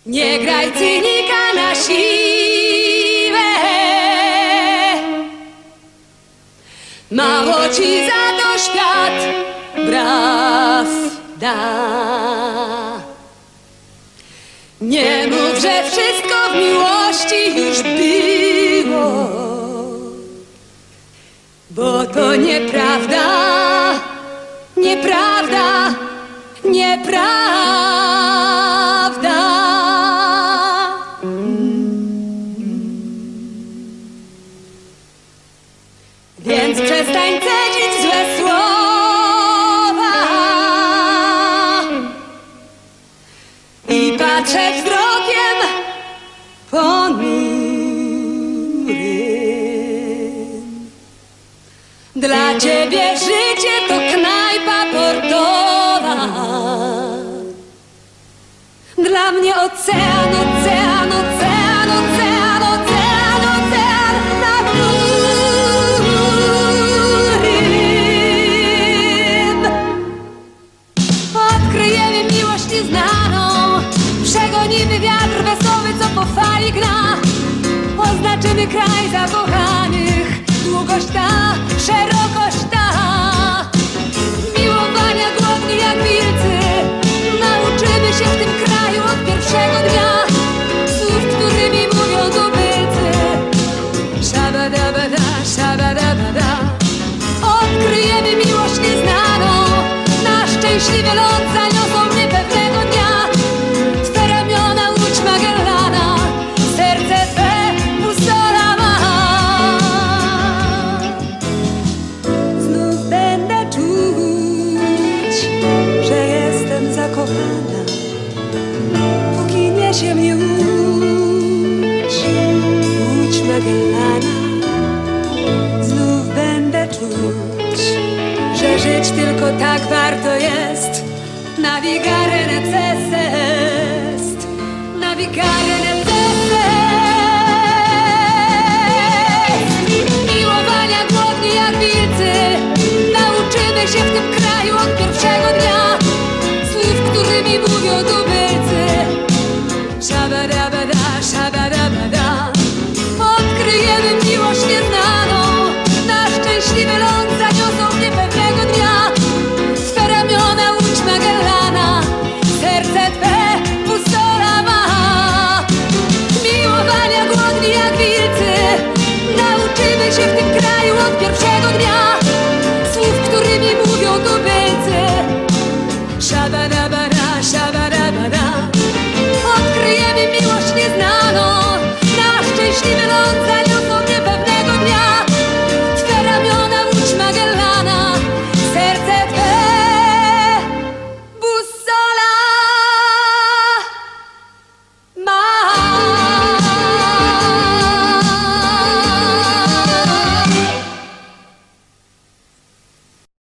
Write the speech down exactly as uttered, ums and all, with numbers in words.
Nie graj cynika na siłę, mało ci za to świat braw da. Nie mów, że wszystko w miłości już było, bo to nieprawda, nieprawda, nieprawda. Więc przestań cedzić złe słowa i patrzeć wzrokiem ponurym. Dla ciebie życie to knajpa portowa, dla mnie ocean, ocean, ocean, ocean, ocean, ocean na którym odkryjemy miłość nieznaną. Przegonimy wiatr wesoły, co po fali gra. Oznaczymy kraj zakochanych. Długość ta, szerokość ta, miłowania głodni jak wilcy. Nauczymy się w tym kraju od pierwszego dnia słów, którymi mówią tubylcy. Szabadabada, szabadabada. Odkryjemy miłość nieznaną. Na szczęśliwy ląd zaniosą mnie pewnego dnia. Twe ramiona łódź Magellana, serce twe busola ma. Znów będę czuć, że jestem zakochana, póki niesie mnie łódź, łódź Magellana. Znów będę czuć, że żyć tylko tak warto jest. Navigare necessest, navigare necessest. Miłowania głodni jak wilcy. Nauczymy się w tym kraju od pierwszego